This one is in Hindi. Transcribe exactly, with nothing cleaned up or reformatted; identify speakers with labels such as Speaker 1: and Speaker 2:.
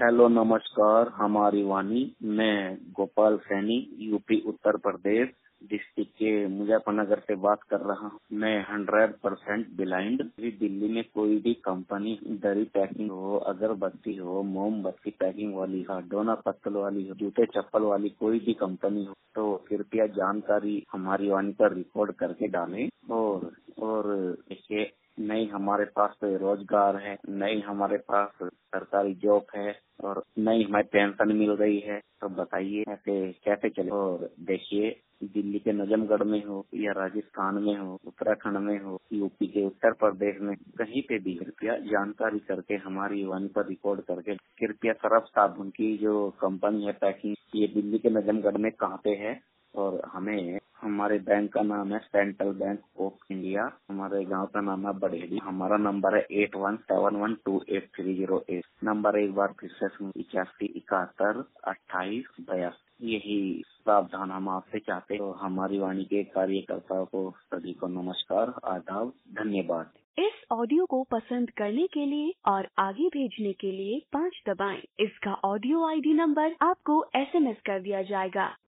Speaker 1: हेलो नमस्कार, हमारी वाणी। मैं गोपाल सैनी, यूपी उत्तर प्रदेश डिस्ट्रिक्ट के मुजफ्फरनगर से बात कर रहा हूँ। मैं हंड्रेड परसेंट ब्लाइंड। दिल्ली में कोई भी कंपनी दरी पैकिंग हो, अगरबत्ती हो, मोमबत्ती पैकिंग वाली हो, डोना पत्तल वाली हो, जूते चप्पल वाली कोई भी कंपनी हो तो कृपया जानकारी हमारी वाणी पर रिकॉर्ड करके डालें। और और देखिए, नहीं हमारे पास तो रोजगार है, नहीं हमारे पास सरकारी जॉब है और नहीं हमें पेंशन मिल रही है, तो बताइए कैसे कैसे चले। और देखिए, दिल्ली के नजमगढ़ में हो या राजस्थान में हो, उत्तराखंड में हो, यूपी के उत्तर प्रदेश में, कहीं पे भी कृपया जानकारी करके हमारी वाणी पर रिकॉर्ड करके कृपया सरफ साबुन की जो कंपनी है पैकिंग, ये दिल्ली के नजमगढ़ में कहाँ पे है। और हमें हमारे बैंक का नाम है सेंट्रल बैंक ऑफ इंडिया, हमारे गांव का नाम है बड़ेली, हमारा नंबर है eight one seven one two eight three zero eight. Number एक बार फिर से सुन, इक्यासी इकहत्तर अट्ठाईस बयासी। यही प्रावधान हम आपसे चाहते हो। हमारी वाणी के कार्यकर्ताओं को सभी को नमस्कार, आदाब, धन्यवाद।
Speaker 2: इस ऑडियो को पसंद करने के लिए और आगे भेजने के लिए पाँच दबाएं। इसका ऑडियो आईडी नंबर आपको एसएमएस कर दिया जाएगा।